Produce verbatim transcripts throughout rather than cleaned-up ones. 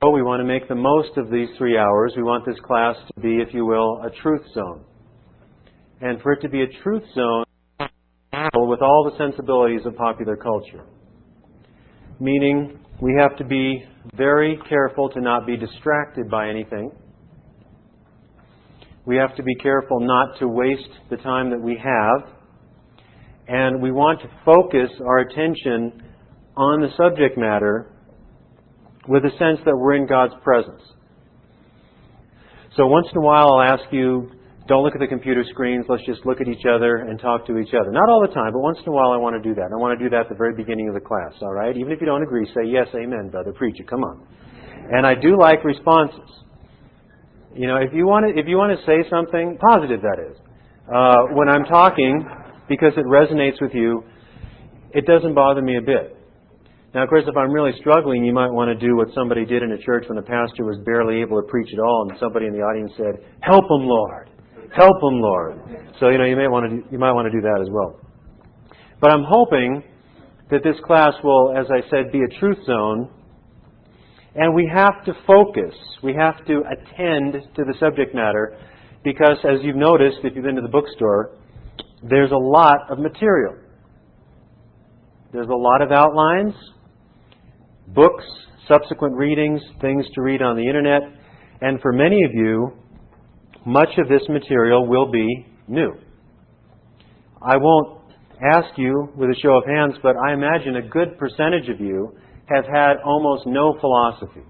so we want to make the most of these three hours. We want this class to be, if you will, a truth zone. And for it to be a truth zone with all the sensibilities of popular culture. Meaning, we have to be very careful to not be distracted by anything. We have to be careful not to waste the time that we have. And we want to focus our attention on the subject matter with a sense that we're in God's presence. So once in a while I'll ask you, don't look at the computer screens, let's just look at each other and talk to each other. Not all the time, but once in a while I want to do that. And I want to do that at the very beginning of the class, all right? Even if you don't agree, say, yes, amen, brother, preach it, come on. And I do like responses. You know, if you want to, if you want to say something, positive that is, uh, when I'm talking, because it resonates with you, it doesn't bother me a bit. Now, of course, if I'm really struggling, you might want to do what somebody did in a church when the pastor was barely able to preach at all, and somebody in the audience said, "Help him, Lord! Help him, Lord!" So, you know, you may want to do, you might want to do that as well. But I'm hoping that this class will, as I said, be a truth zone, and we have to focus. We have to attend to the subject matter, because, as you've noticed, if you've been to the bookstore, there's a lot of material. There's a lot of outlines, books, subsequent readings, things to read on the internet. And for many of you, much of this material will be new. I won't ask you with a show of hands, but I imagine a good percentage of you have had almost no philosophy.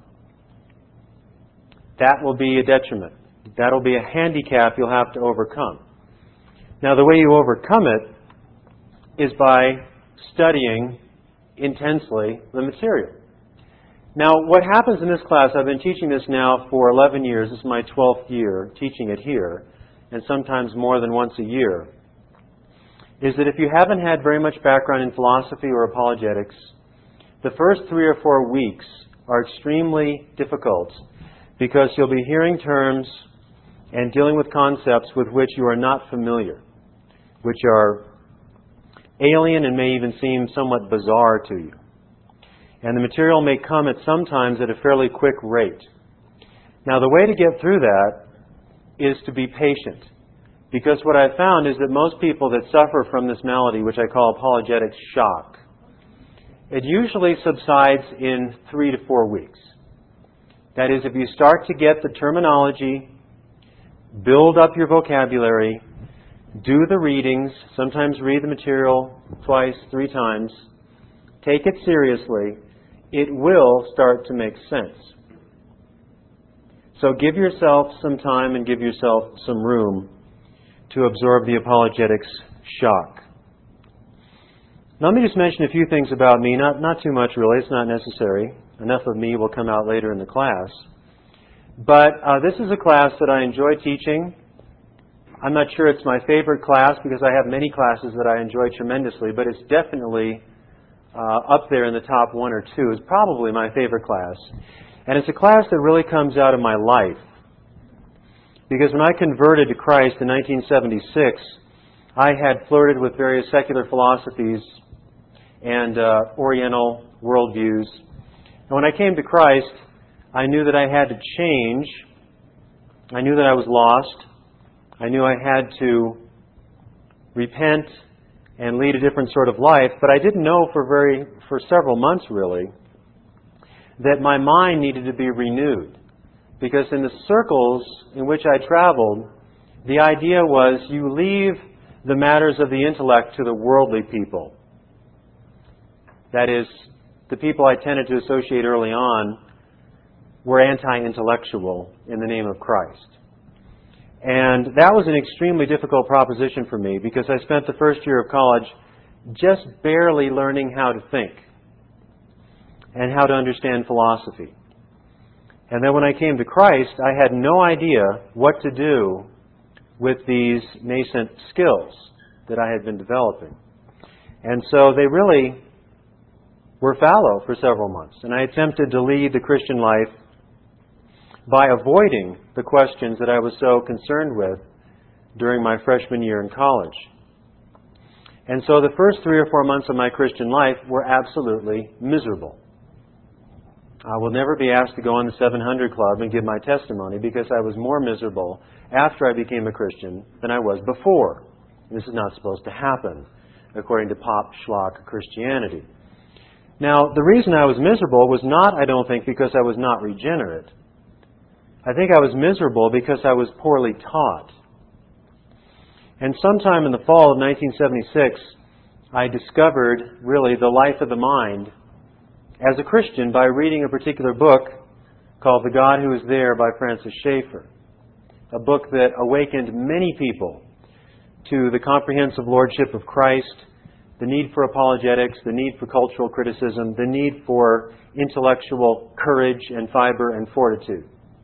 That will be a detriment. That will be a handicap you'll have to overcome. Now, the way you overcome it is by studying intensely the material. Now, what happens in this class, I've been teaching this now for eleven years. This is my twelfth year teaching it here, and sometimes more than once a year, is that if you haven't had very much background in philosophy or apologetics, the first three or four weeks are extremely difficult because you'll be hearing terms and dealing with concepts with which you are not familiar, which are alien and may even seem somewhat bizarre to you. And the material may come at sometimes at a fairly quick rate. Now, the way to get through that is to be patient. Because what I've found is that most people that suffer from this malady, which I call apologetics shock, it usually subsides in three to four weeks. That is, if you start to get the terminology, build up your vocabulary, do the readings, sometimes read the material twice, three times, take it seriously, it will start to make sense. So give yourself some time and give yourself some room to absorb the apologetics shock. Now, let me just mention a few things about me, not, not too much really, it's not necessary. Enough of me will come out later in the class. But uh, this is a class that I enjoy teaching. I'm not sure it's my favorite class because I have many classes that I enjoy tremendously, but it's definitely uh, up there in the top one or two. It's probably my favorite class. And it's a class that really comes out of my life. Because when I converted to Christ in nineteen seventy-six, I had flirted with various secular philosophies and uh, Oriental worldviews. And when I came to Christ, I knew that I had to change. I knew that I was lost. I knew I had to repent and lead a different sort of life, but I didn't know for very for several months really that my mind needed to be renewed. Because in the circles in which I traveled, the idea was you leave the matters of the intellect to the worldly people. That is, the people I tended to associate early on were anti-intellectual in the name of Christ. And that was an extremely difficult proposition for me because I spent the first year of college just barely learning how to think and how to understand philosophy. And then when I came to Christ, I had no idea what to do with these nascent skills that I had been developing. And so they really were fallow for several months. And I attempted to lead the Christian life by avoiding the questions that I was so concerned with during my freshman year in college. And so the first three or four months of my Christian life were absolutely miserable. I will never be asked to go on the seven hundred Club and give my testimony because I was more miserable after I became a Christian than I was before. This is not supposed to happen, according to pop schlock Christianity. Now, the reason I was miserable was not, I don't think, because I was not regenerate. I think I was miserable because I was poorly taught. And sometime in the fall of nineteen seventy-six, I discovered, really, the life of the mind as a Christian by reading a particular book called The God Who Is There by Francis Schaeffer. A book that awakened many people to the comprehensive lordship of Christ, the need for apologetics, the need for cultural criticism, the need for intellectual courage and fiber and fortitude.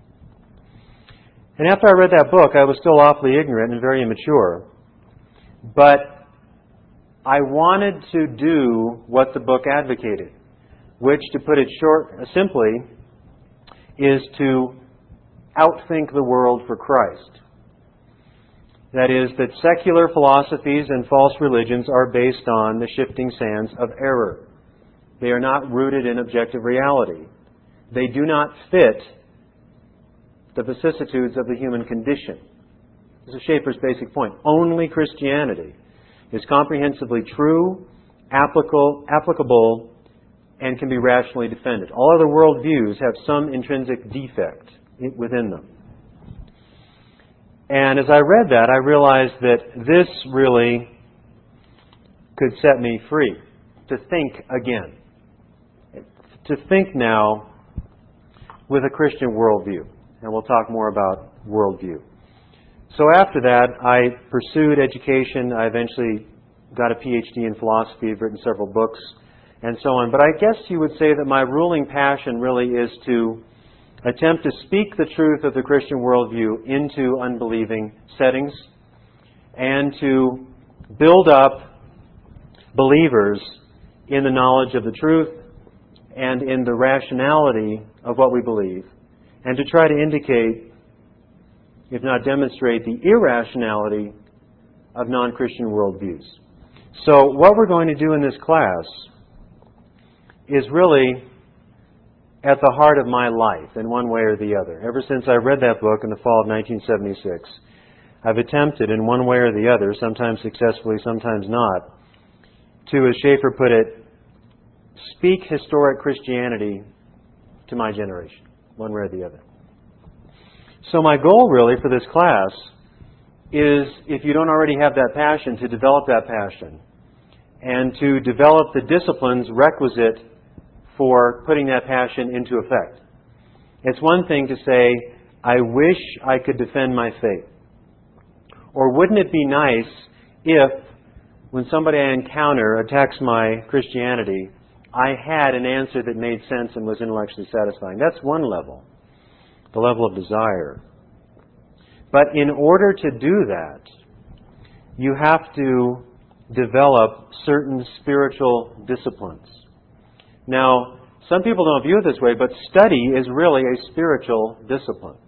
And after I read that book, I was still awfully ignorant and very immature. But I wanted to do what the book advocated, which, to put it short, simply, is to outthink the world for Christ. That is, that secular philosophies and false religions are based on the shifting sands of error. They are not rooted in objective reality. They do not fit the vicissitudes of the human condition. This is Schaeffer's basic point. Only Christianity is comprehensively true, applicable, applicable, and can be rationally defended. All other worldviews have some intrinsic defect within them. And as I read that, I realized that this really could set me free to think again. To think now with a Christian worldview. And we'll talk more about worldview. So after that, I pursued education. I eventually got a P H D in philosophy. I've written several books and so on. But I guess you would say that my ruling passion really is to attempt to speak the truth of the Christian worldview into unbelieving settings and to build up believers in the knowledge of the truth and in the rationality of what we believe, and to try to indicate, if not demonstrate, the irrationality of non-Christian worldviews. So what we're going to do in this class is really at the heart of my life in one way or the other. Ever since I read that book in the fall of nineteen seventy-six, I've attempted in one way or the other, sometimes successfully, sometimes not, to, as Schaeffer put it, speak historic Christianity to my generation, one way or the other. So my goal really for this class is, if you don't already have that passion, to develop that passion and to develop the disciplines requisite for putting that passion into effect. It's one thing to say, I wish I could defend my faith. Or wouldn't it be nice if, when somebody I encounter attacks my Christianity, I had an answer that made sense and was intellectually satisfying. That's one level, the level of desire. But in order to do that, you have to develop certain spiritual disciplines. Now, some people don't view it this way, but study is really a spiritual discipline.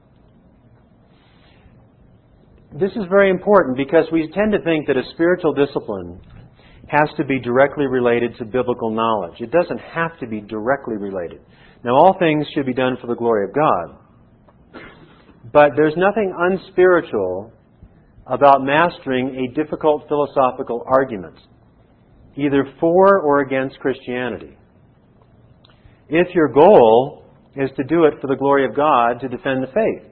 This is very important because we tend to think that a spiritual discipline has to be directly related to biblical knowledge. It doesn't have to be directly related. Now, all things should be done for the glory of God. But there's nothing unspiritual about mastering a difficult philosophical argument, either for or against Christianity. If your goal is to do it for the glory of God, to defend the faith.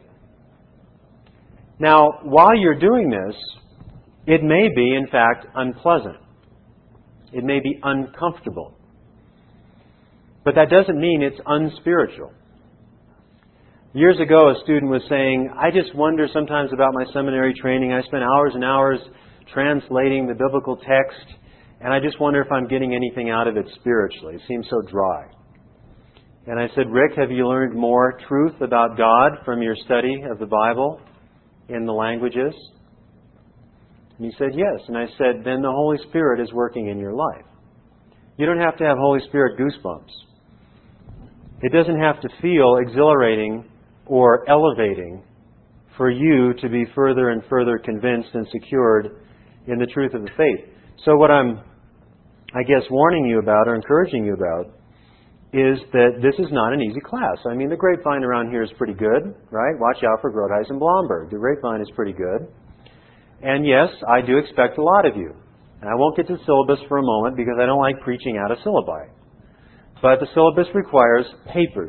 Now, while you're doing this, it may be, in fact, unpleasant. It may be uncomfortable. But that doesn't mean it's unspiritual. Years ago, a student was saying, I just wonder sometimes about my seminary training. I spent hours and hours translating the biblical text, and I just wonder if I'm getting anything out of it spiritually. It seems so dry. And I said, Rick, have you learned more truth about God from your study of the Bible in the languages? And he said, yes. And I said, then the Holy Spirit is working in your life. You don't have to have Holy Spirit goosebumps. It doesn't have to feel exhilarating or elevating for you to be further and further convinced and secured in the truth of the faith. So what I'm, I guess, warning you about or encouraging you about is that this is not an easy class. I mean, the grapevine around here is pretty good, right? Watch out for Groteis and Blomberg. The grapevine is pretty good. And yes, I do expect a lot of you. And I won't get to syllabus for a moment because I don't like preaching out of syllabi. But the syllabus requires papers.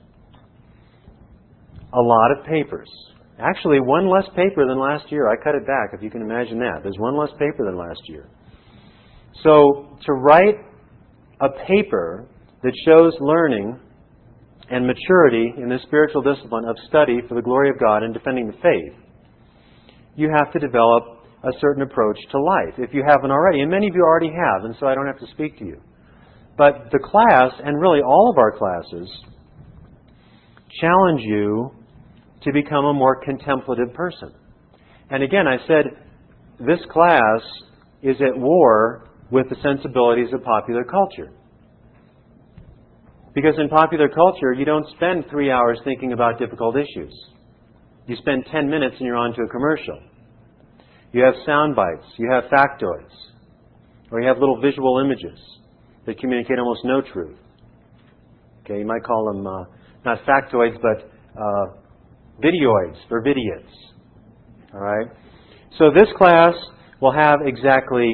A lot of papers. Actually, one less paper than last year. I cut it back, if you can imagine that. There's one less paper than last year. So, to write a paper that shows learning and maturity in the spiritual discipline of study for the glory of God and defending the faith, you have to develop a certain approach to life, if you haven't already. And many of you already have, and so I don't have to speak to you. But the class, and really all of our classes, challenge you to become a more contemplative person. And again, I said this class is at war with the sensibilities of popular culture. Because in popular culture, you don't spend three hours thinking about difficult issues. You spend ten minutes and you're on to a commercial. You have sound bites. You have factoids. Or you have little visual images that communicate almost no truth. Okay, you might call them uh, not factoids, but uh, videoids or vidiots. All right? So this class will have exactly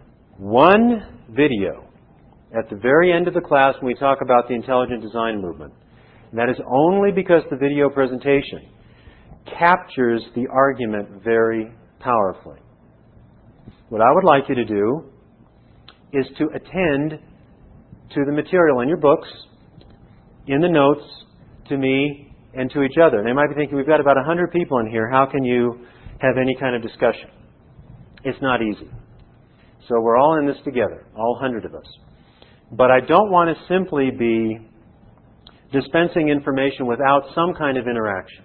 one video at the very end of the class when we talk about the intelligent design movement. And that is only because the video presentation captures the argument very powerfully. What I would like you to do is to attend to the material in your books, in the notes, to me, and to each other. And they might be thinking, we've got about one hundred people in here. How can you have any kind of discussion? It's not easy. So we're all in this together, all one hundred of us. But I don't want to simply be dispensing information without some kind of interaction.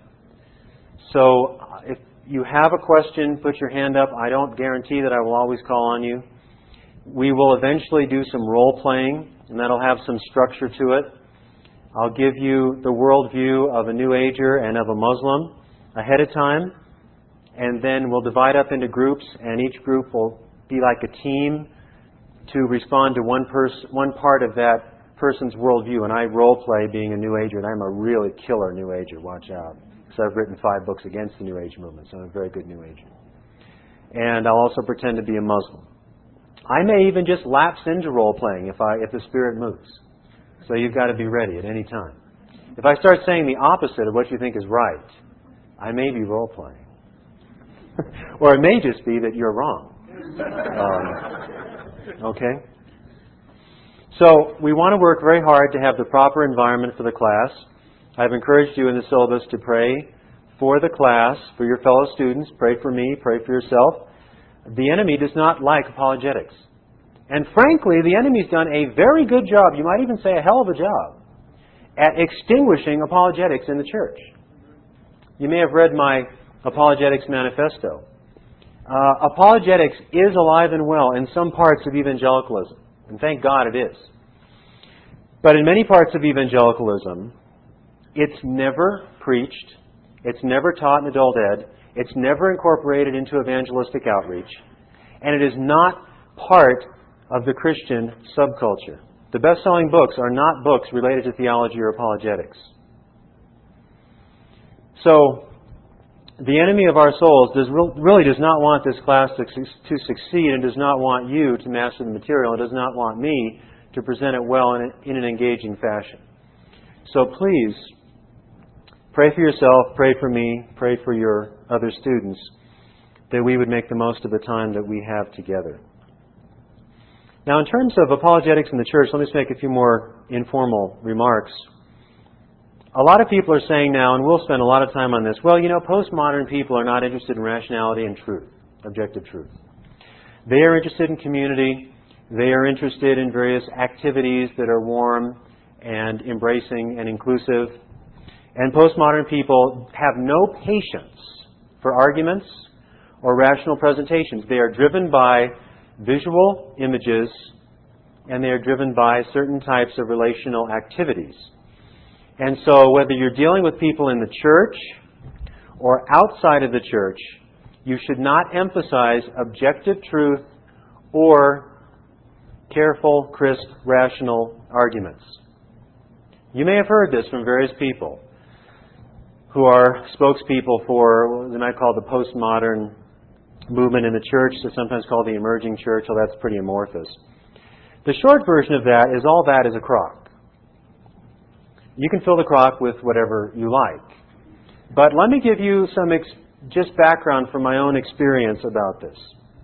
So if you have a question, put your hand up. I don't guarantee that I will always call on you. We will eventually do some role playing, and that'll have some structure to it. I'll give you the worldview of a New Ager and of a Muslim ahead of time, and then we'll divide up into groups, and each group will be like a team to respond to one pers- one part of that person's worldview. And I role play being a New Ager, and I'm a really killer New Ager. Watch out. So I've written five books against the New Age movement, so I'm a very good New Ager. And I'll also pretend to be a Muslim. I may even just lapse into role-playing if I if the Spirit moves. So you've got to be ready at any time. If I start saying the opposite of what you think is right, I may be role-playing. Or it may just be that you're wrong. Um, okay? So we want to work very hard to have the proper environment for the class. I've encouraged you in the syllabus to pray for the class, for your fellow students. Pray for me, pray for yourself. The enemy does not like apologetics. And frankly, the enemy's done a very good job, you might even say a hell of a job, at extinguishing apologetics in the church. You may have read my Apologetics Manifesto. Uh, apologetics is alive and well in some parts of evangelicalism. And thank God it is. But in many parts of evangelicalism, it's never preached, it's never taught in adult ed, it's never incorporated into evangelistic outreach, and it is not part of the Christian subculture. The best-selling books are not books related to theology or apologetics. So, the enemy of our souls does, really does not want this class to, to succeed and does not want you to master the material and does not want me to present it well in, a, in an engaging fashion. So please, pray for yourself, pray for me, pray for your other students, that we would make the most of the time that we have together. Now, in terms of apologetics in the church, let me just make a few more informal remarks. A lot of people are saying now, and we'll spend a lot of time on this, well, you know, postmodern people are not interested in rationality and truth, objective truth. They are interested in community. They are interested in various activities that are warm and embracing and inclusive. And postmodern people have no patience for arguments or rational presentations. They are driven by visual images, and they are driven by certain types of relational activities. And so whether you're dealing with people in the church or outside of the church, you should not emphasize objective truth or careful, crisp, rational arguments. You may have heard this from various people who are spokespeople for what they might call the postmodern movement in the church, so sometimes called the emerging church. Well, that's pretty amorphous. The short version of that is all that is a crock. You can fill the crock with whatever you like. But let me give you some ex- just background from my own experience about this.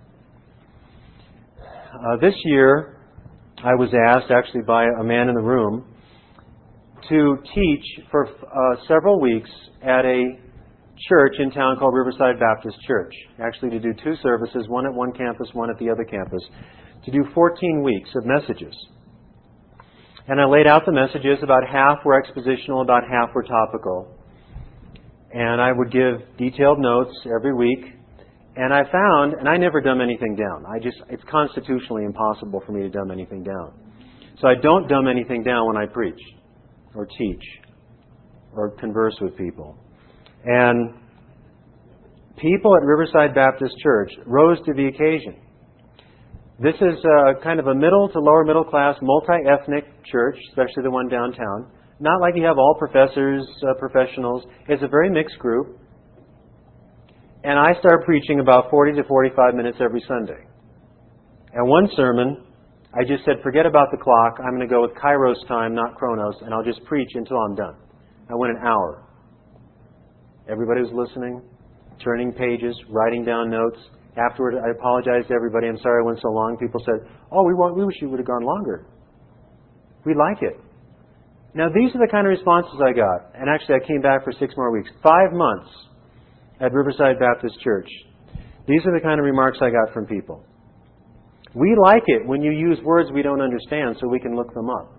Uh, this year, I was asked, actually by a man in the room, to teach for uh, several weeks at a church in town called Riverside Baptist Church. Actually to do two services, one at one campus, one at the other campus, to do fourteen weeks of messages. And I laid out the messages. About half were expositional, about half were topical. And I would give detailed notes every week. And I found, and I never dumb anything down. I just, it's constitutionally impossible for me to dumb anything down. So I don't dumb anything down when I preach, or teach, or converse with people. And people at Riverside Baptist Church rose to the occasion. This is a kind of a middle to lower middle class, multi-ethnic church, especially the one downtown. Not like you have all professors, uh, professionals. It's a very mixed group. And I started preaching about forty to forty-five minutes every Sunday. And one sermon, I just said, forget about the clock. I'm going to go with Kairos time, not Chronos, and I'll just preach until I'm done. I went an hour. Everybody was listening, turning pages, writing down notes. Afterward, I apologized to everybody. I'm sorry I went so long. People said, oh, we want, we wish you would have gone longer. We like it. Now, these are the kind of responses I got. And actually, I came back for six more weeks. Five months at Riverside Baptist Church. These are the kind of remarks I got from people. We like it when you use words we don't understand so we can look them up.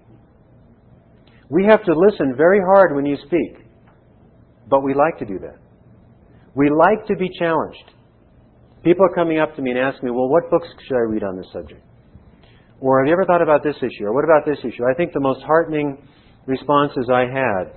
We have to listen very hard when you speak. But we like to do that. We like to be challenged. People are coming up to me and asking me, well, what books should I read on this subject? Or have you ever thought about this issue? Or what about this issue? I think the most heartening responses I had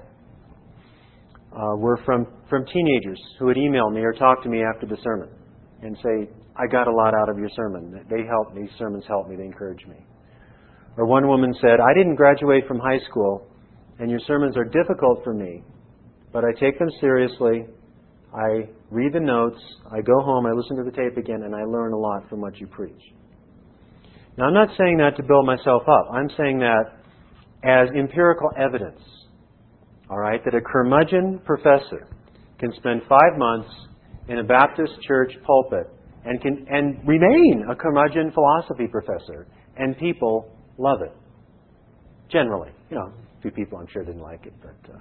uh, were from, from teenagers who would email me or talk to me after the sermon and say, I got a lot out of your sermon. They helped me. These sermons helped me. They encouraged me. Or one woman said, I didn't graduate from high school, and your sermons are difficult for me, but I take them seriously. I read the notes. I go home. I listen to the tape again, and I learn a lot from what you preach. Now, I'm not saying that to build myself up. I'm saying that as empirical evidence, all right, that a curmudgeon professor can spend five months in a Baptist church pulpit and can and remain a curmudgeon philosophy professor, and people love it. Generally. You know, a few people I'm sure didn't like it, but uh,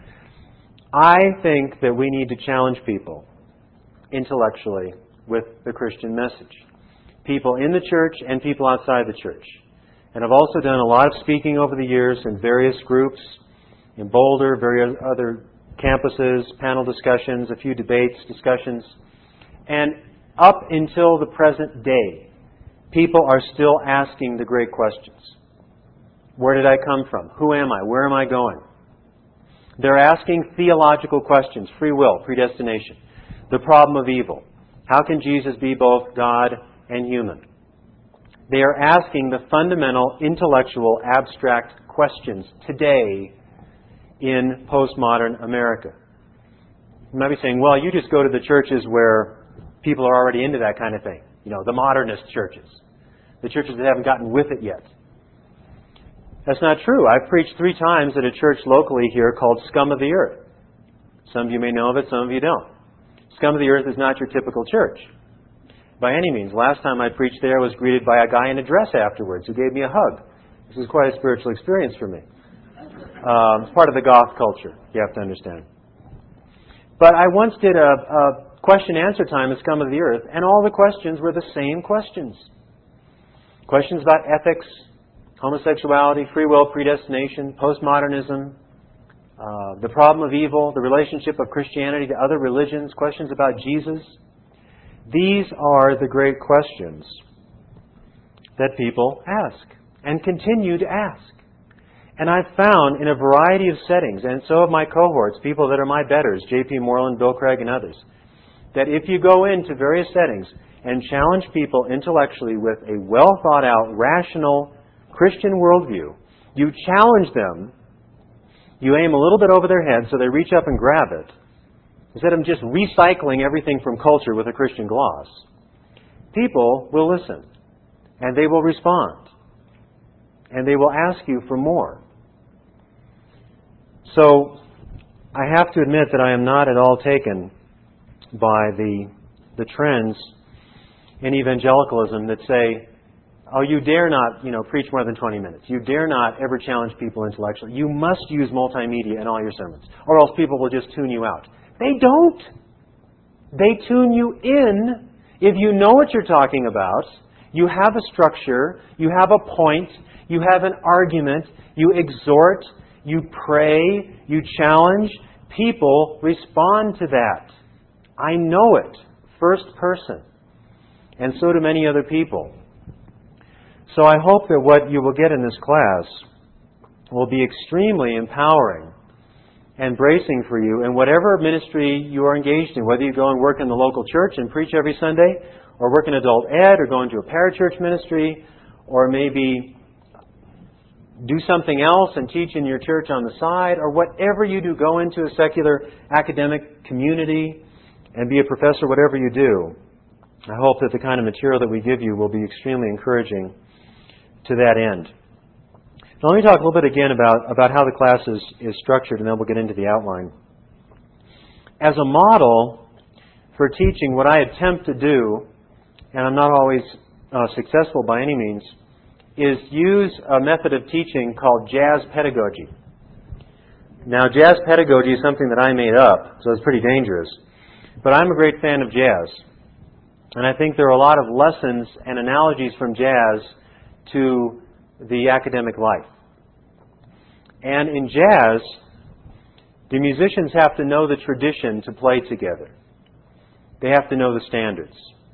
I think that we need to challenge people intellectually with the Christian message. People in the church and people outside the church. And I've also done a lot of speaking over the years in various groups, in Boulder, various other campuses, panel discussions, a few debates, discussions. And up until the present day, people are still asking the great questions. Where did I come from? Who am I? Where am I going? They're asking theological questions, free will, predestination, the problem of evil. How can Jesus be both God and human? They are asking the fundamental, intellectual, abstract questions today in postmodern America. You might be saying, well, you just go to the churches where people are already into that kind of thing. You know, the modernist churches. The churches that haven't gotten with it yet. That's not true. I've preached three times at a church locally here called Scum of the Earth. Some of you may know of it, some of you don't. Scum of the Earth is not your typical church. By any means. Last time I preached there, I was greeted by a guy in a dress afterwards who gave me a hug. This is quite a spiritual experience for me. Um, it's part of the goth culture, you have to understand. But I once did a, a question-answer time at Scum of the Earth, and all the questions were the same questions. Questions about ethics, homosexuality, free will, predestination, postmodernism, uh, the problem of evil, the relationship of Christianity to other religions, questions about Jesus. These are the great questions that people ask and continue to ask. And I've found in a variety of settings, and so have my cohorts, people that are my betters, J P Moreland, Bill Craig, and others, that if you go into various settings and challenge people intellectually with a well thought out, rational Christian worldview, you challenge them You aim a little bit over their head so they reach up and grab it, instead of just recycling everything from culture with a Christian gloss. People will listen, and they will respond, and they will ask you for more. So, I have to admit that I am not at all taken by the, the trends in evangelicalism that say, oh, you dare not, you know, preach more than twenty minutes. You dare not ever challenge people intellectually. You must use multimedia in all your sermons, or else people will just tune you out. They don't. They tune you in if you know what you're talking about. You have a structure. You have a point. You have an argument. You exhort. You pray. You challenge. People respond to that. I know it, first person. And so do many other people. So I hope that what you will get in this class will be extremely empowering and bracing for you in whatever ministry you are engaged in, whether you go and work in the local church and preach every Sunday, or work in adult ed, or go into a parachurch ministry, or maybe do something else and teach in your church on the side, or whatever you do, go into a secular academic community and be a professor, whatever you do. I hope that the kind of material that we give you will be extremely encouraging to that end. Now let me talk a little bit again about, about how the class is, is structured, and then we'll get into the outline. As a model for teaching, what I attempt to do, and I'm not always uh, successful by any means, is use a method of teaching called jazz pedagogy. Now, jazz pedagogy is something that I made up, so it's pretty dangerous. But I'm a great fan of jazz. And I think there are a lot of lessons and analogies from jazz to the academic life. And in jazz, the musicians have to know the tradition to play together. They have to know the standards.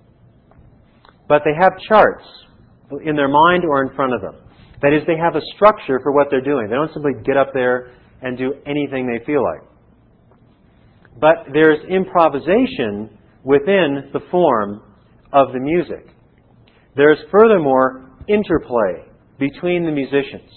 But they have charts in their mind or in front of them. That is, they have a structure for what they're doing. They don't simply get up there and do anything they feel like. But there's improvisation within the form of the music. There's furthermore interplay between the musicians.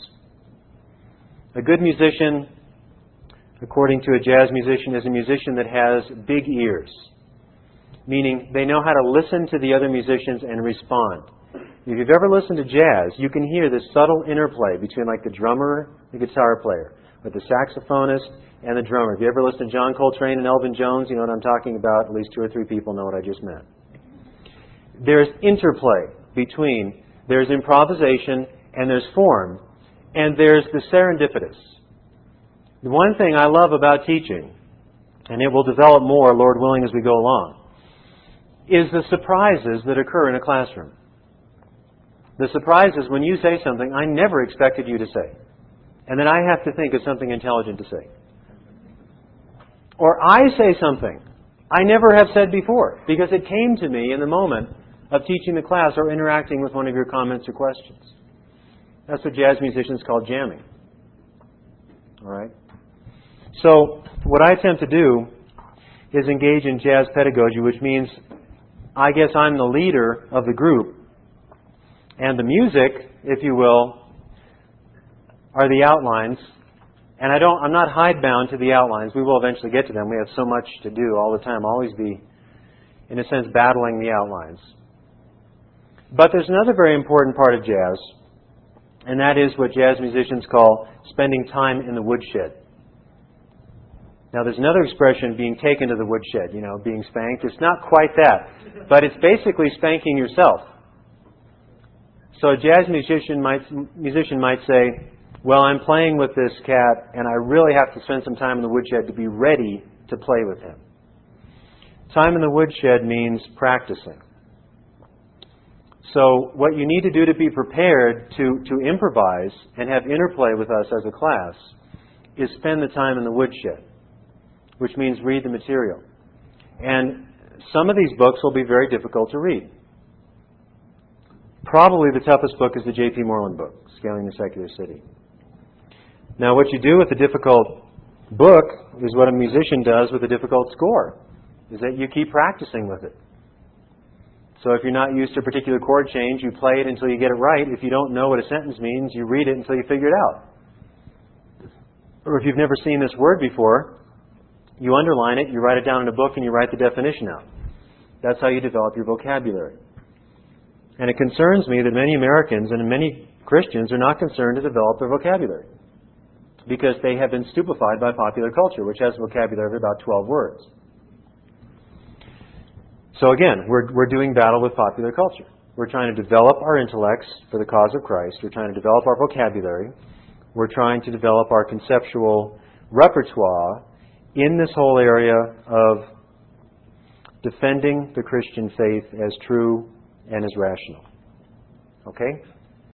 A good musician, according to a jazz musician, is a musician that has big ears, meaning they know how to listen to the other musicians and respond. If you've ever listened to jazz, you can hear this subtle interplay between like the drummer, the guitar player, or the saxophonist and the drummer. If you ever listened to John Coltrane and Elvin Jones, you know what I'm talking about. At least two or three people know what I just meant. There's interplay between, there's improvisation, and there's form, and there's the serendipitous. The one thing I love about teaching, and it will develop more, Lord willing, as we go along, is the surprises that occur in a classroom. The surprises when you say something I never expected you to say, and then I have to think of something intelligent to say. Or I say something I never have said before, because it came to me in the moment of teaching the class or interacting with one of your comments or questions. That's what jazz musicians call jamming. All right? So, what I attempt to do is engage in jazz pedagogy, which means I guess I'm the leader of the group, and the music, if you will, are the outlines. And I don't, I'm not hidebound to the outlines. We will eventually get to them. We have so much to do all the time. I'll always be, in a sense, battling the outlines. But there's another very important part of jazz, and that is what jazz musicians call spending time in the woodshed. Now, there's another expression, being taken to the woodshed, you know, being spanked. It's not quite that, but it's basically spanking yourself. So a jazz musician might, musician might say, well, I'm playing with this cat, and I really have to spend some time in the woodshed to be ready to play with him. Time in the woodshed means practicing. So what you need to do to be prepared to, to improvise and have interplay with us as a class is spend the time in the woodshed, which means read the material. And some of these books will be very difficult to read. Probably the toughest book is the J P Moreland book, Scaling the Secular City. Now, what you do with a difficult book is what a musician does with a difficult score, is that you keep practicing with it. So if you're not used to a particular chord change, you play it until you get it right. If you don't know what a sentence means, you read it until you figure it out. Or if you've never seen this word before, you underline it, you write it down in a book, and you write the definition out. That's how you develop your vocabulary. And it concerns me that many Americans and many Christians are not concerned to develop their vocabulary because they have been stupefied by popular culture, which has a vocabulary of about twelve words. So again, we're, we're doing battle with popular culture. We're trying to develop our intellects for the cause of Christ. We're trying to develop our vocabulary. We're trying to develop our conceptual repertoire in this whole area of defending the Christian faith as true and as rational. Okay?